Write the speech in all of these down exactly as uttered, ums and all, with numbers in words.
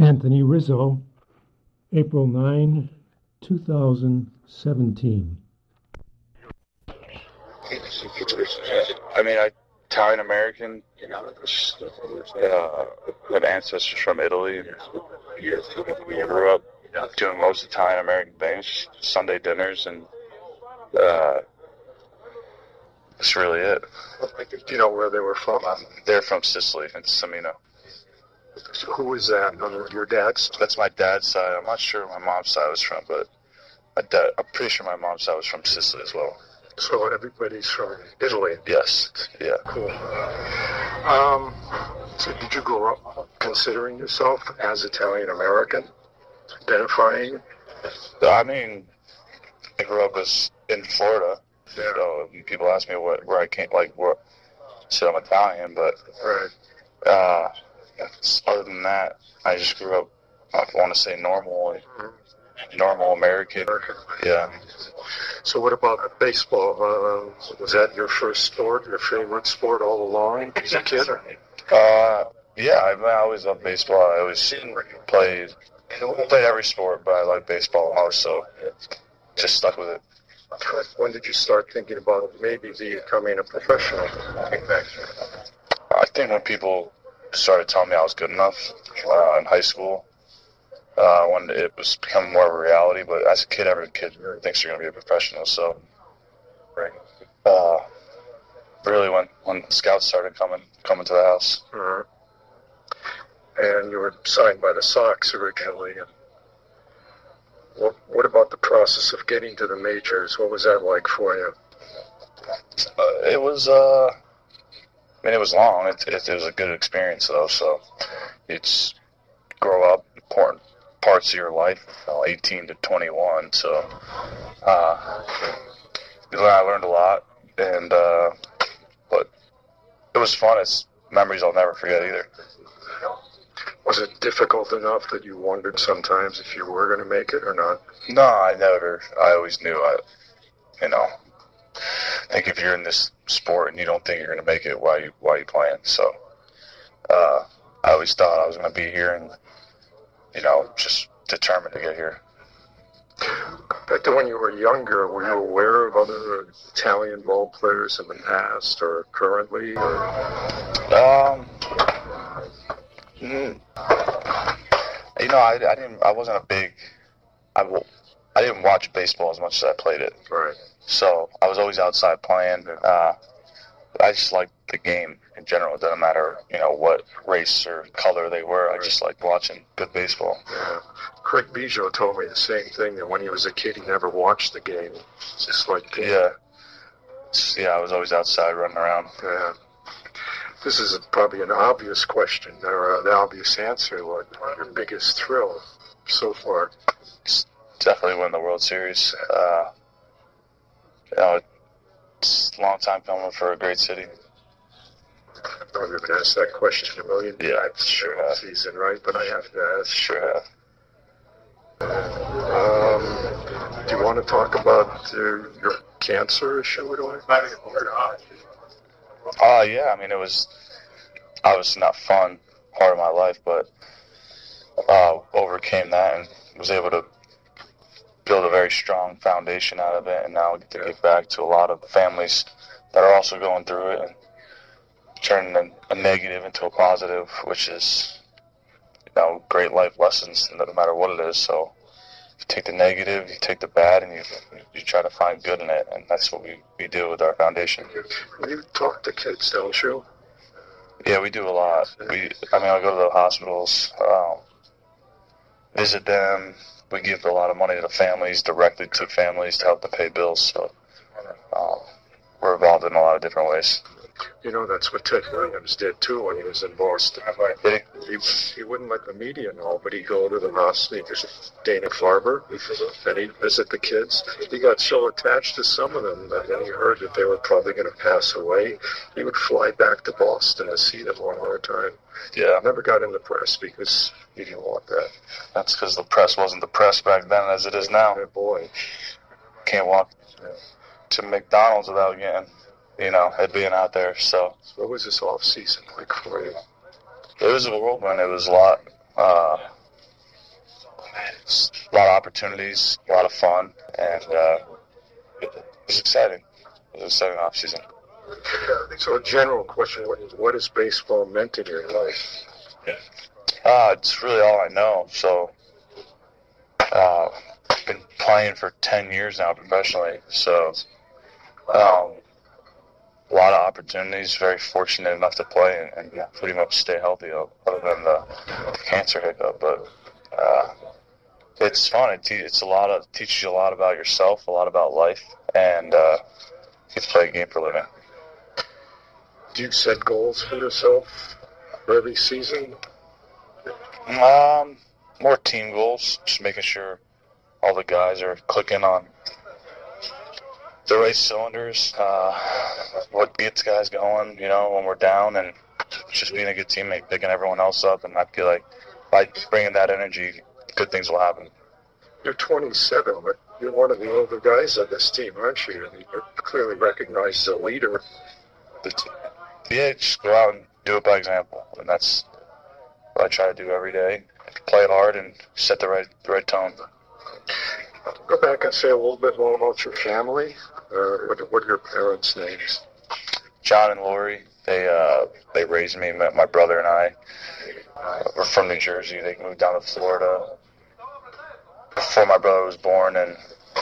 Anthony Rizzo, April ninth, two thousand seventeen. I mean, I Italian American. Uh, have ancestors from Italy. Grew up doing most Italian American things, Sunday dinners, and uh, that's really it. Do you know where they were from? They're from Sicily, in Samino. So who was that? On your dad's? That's my dad's side. I'm not sure where my mom's side was from, but my dad, I'm pretty sure my mom's side was from Sicily as well. So everybody's from Italy. Yes. Yeah. Cool. Um, so did you grow up considering yourself as Italian American? Identifying? I mean, I grew up as in Florida. Yeah. So people ask me what where I came, like where. So I'm Italian, but Right. uh, other than that, I just grew up. I want to say normal, normal American. American. Yeah. So what about baseball? Uh, was that your first sport, your favorite sport all along as a kid? Uh, yeah. I, mean, I always loved baseball. I always played played every sport, but I like baseball most, so just stuck with it. When did you start thinking about maybe becoming a professional? I think when people started telling me I was good enough uh, in high school, uh, when it was becoming more of a reality. But as a kid, every kid thinks you're going to be a professional. So, uh, really, when when scouts started coming coming to the house. Uh, and you were signed by the Sox originally. And what, what about the process of getting to the majors? What was that like for you? Uh, it was, uh, I mean, it was long. It, it, it was a good experience, though. So, it's grow up, important parts of your life, you know, eighteen to twenty-one. So, uh, I learned a lot, and uh, but it was fun. It's memories I'll never forget either. Was it difficult enough that you wondered sometimes if you were going to make it or not? No, I never. I always knew. I, you know, I think if you're in this sport and you don't think you're going to make it, why you why you playing? So, uh, I always thought I was going to be here, and you know, just determined to get here. Back to when you were younger, were you aware of other Italian ball players in the past or currently? Or? Um, mm, you know, I, I didn't. I wasn't a big. I, I didn't watch baseball as much as I played it. Right. So I was always outside playing. Uh, I just liked the game in general. It doesn't matter, you know, what race or color they were. I just liked watching good baseball. Yeah. Craig Biggio told me the same thing, that when he was a kid, he never watched the game. Just like him. Yeah. Yeah, I was always outside running around. Yeah. This is probably an obvious question, or an obvious answer. What your biggest thrill so far? It's definitely win the World Series. Uh, you know, it's a long time coming for a great city. I've probably been asked that question a million Yeah, times sure all have. season, right? But I have to ask. Sure have. Um, do you want to talk about uh, your cancer issue at all? Uh, yeah, I mean, it was obviously not fun part of my life, but uh, overcame that and was able to build a very strong foundation out of it, and now I get to give back to a lot of families that are also going through it and turning a, a negative into a positive, which is, you know, great life lessons, no matter what it is. So you take the negative, you take the bad, and you you try to find good in it, and that's what we, we do with our foundation. You talk to kids, don't you? Yeah, we do a lot. We, I mean, I go to the hospitals, um, visit them. We give a lot of money to families, directly to families to help them pay bills. So um, we're involved in a lot of different ways. You know, that's what Ted Williams did, too, when he was in Boston. Did He, he wouldn't let the media know, but he'd go to the hospital, visit Dana Farber, and he'd visit the kids. He got so attached to some of them that when he heard that they were probably going to pass away, he would fly back to Boston to see them one more time. Yeah. Never got in the press because he didn't want that. That's because the press wasn't the press back then as it is now. Oh, boy. Can't walk to McDonald's without getting, you know, it being out there. So So what was this off-season like for you? it was a whirlwind. It was a lot. Uh, opportunities, a lot of fun, and uh, it was exciting. It was an exciting off season. So, a general question: What, what has baseball meant in your life? Uh, it's really all I know. So, uh, I've been playing for ten years now professionally. So, um, a lot of opportunities. Very fortunate enough to play and, and pretty much stay healthy, other than the cancer hiccup. But uh, it's fun. It te- it's a lot of teaches you a lot about yourself, a lot about life, and uh, you get to play a game for a living. Do you set goals for yourself for every season? Um, more team goals. Just making sure all the guys are clicking on the right cylinders. Uh, what gets guys going, you know, when we're down, and just being a good teammate, picking everyone else up. And I feel like by bringing that energy, good things will happen. You're twenty-seven, but you're one of the older guys on this team, aren't you? And you're clearly recognized as a leader. The t- yeah, just go out and do it by example, and that's what I try to do every day. Play hard and set the right the right tone. Go back and say a little bit more about your family. Uh, what, what are your parents' names? John and Lori. They uh, they raised me. Met my brother and I. Uh, we're from New Jersey. They moved down to Florida before my brother was born, and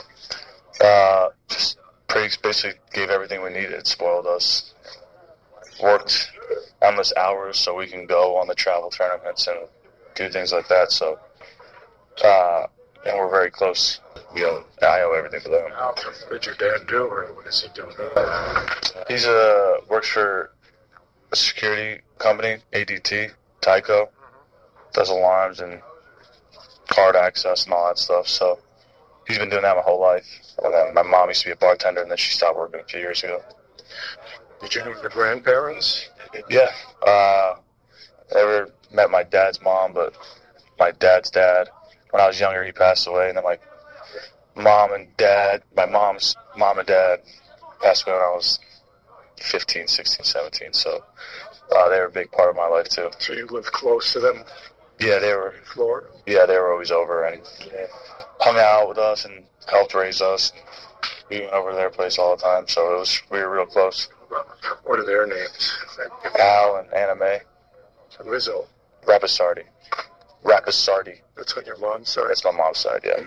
uh, just pretty basically gave everything we needed. Spoiled us. Worked endless hours so we can go on the travel tournaments and do things like that. So, uh, and we're very close. You know, I owe everything to them. What did your dad do, or what is he doing? He's uh works for a security company, A D T, Tyco. Does alarms and card access and all that stuff. So he's been doing that my whole life. And then my mom used to be a bartender, and then she stopped working a few years ago. Did you know your grandparents? Yeah. Uh, I never met my dad's mom, but my dad's dad. When I was younger, he passed away, and then my mom and dad, my mom's mom and dad passed away when I was fifteen, sixteen, seventeen. So uh, they were a big part of my life too. So you lived close to them? Yeah, they were. In Florida? Yeah, they were always over and hung out with us and helped raise us. We went over to their place all the time, so it was we were real close. What are their names? Al and Anna Mae. Rizzo. Rapisardi. Rapisardi. That's on your mom's side? That's my mom's side, yeah.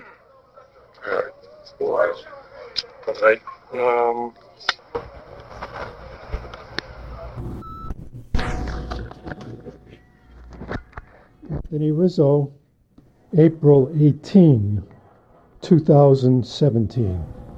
All right. All right. Um, Anthony Rizzo, April eighteenth, two thousand seventeen.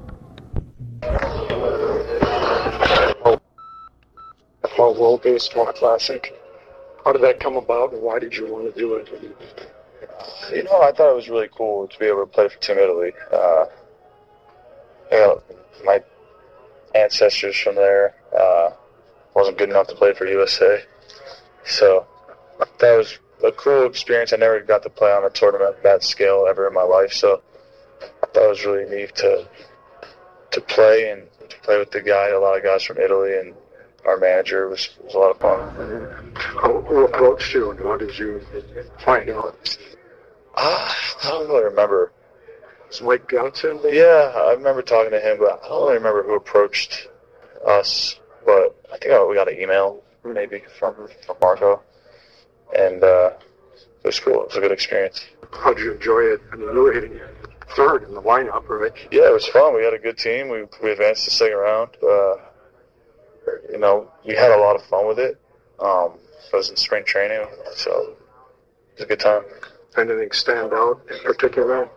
Paul World Baseball Classic. How did that come about, and why did you want to do it? You know, I thought it was really cool to be able to play for Team Italy. Uh, you know, my ancestors from there uh, wasn't good enough to play for U S A, so that was a cool experience. I never got to play on a tournament of that scale ever in my life, so I thought it was really neat to to play and to play with the guy, a lot of guys from Italy, and our manager. It was, it was a lot of fun. Who, who approached you, and how did you find out? Uh, I don't really remember. Was Mike Johnson? Yeah, I remember talking to him, but I don't really remember who approached us. But I think we got an email, maybe, from, from Marco. And uh, it was cool. It was a good experience. How did you enjoy it? I mean, you were hitting third in the lineup, right? Yeah, it was fun. We had a good team. We we advanced to second round. Uh, you know, we had a lot of fun with it. Um, it was in spring training, so it was a good time. Anything stand out in particular?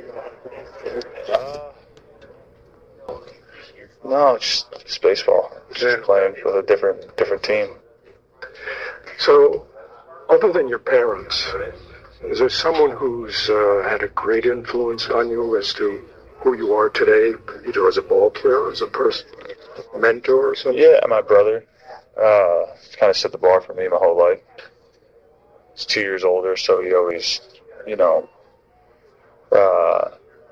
Uh, no, just, just baseball. Just Yeah. playing with a different different team. So, other than your parents, is there someone who's uh, had a great influence on you as to who you are today, either as a ball player or as a person, mentor or something? Yeah, my brother uh, kind of set the bar for me my whole life. He's two years older, so he always, you know, uh,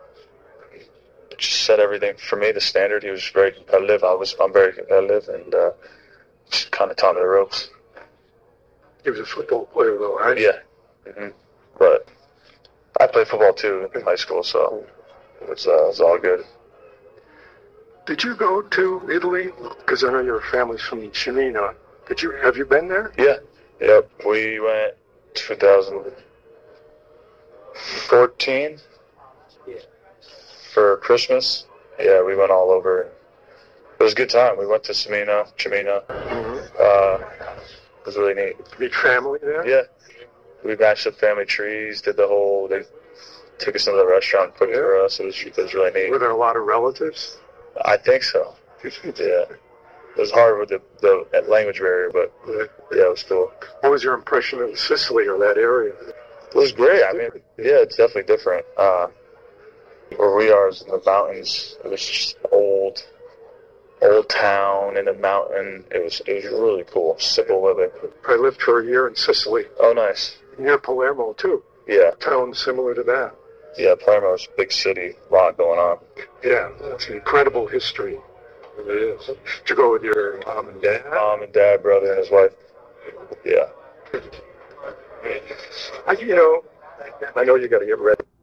just set everything for me, the standard. He was very competitive. I was, I'm very competitive, and uh, just kind of taught me the ropes. He was a football player, though, right? Yeah. Mm-hmm. But I played played football too in high school, so it was, uh, it was all good. Did you go to Italy? Because I know your family's from Cimino. Did you? Have you been there? Yeah. Yep. We went two thousand fourteen for Christmas. Yeah, we went all over. It was a good time. We went to Cimino, Cimino. Mm-hmm. Uh, it was really neat. Meet family there? Yeah. We matched up family trees, did the whole, they took us into the restaurant, cooked Yeah. for us. It was, it was really neat. Were there a lot of relatives? I think so. Yeah. It was hard with the, the language barrier, but yeah, it was cool. What was your impression of Sicily or that area? It was great. I mean, yeah, it's definitely different. Uh, where we are is in the mountains. It was just old, old town in the mountain. It was it was really cool. Simple living. I lived for a year in Sicily, Oh, nice. near Palermo too. Yeah, Town similar to that. yeah. Palermo's a big city. A lot going on. Yeah, it's an incredible history. It is. Did you go with your mom and dad? Mom and dad, brother and his wife. Yeah. I, you know, I know you got to get ready.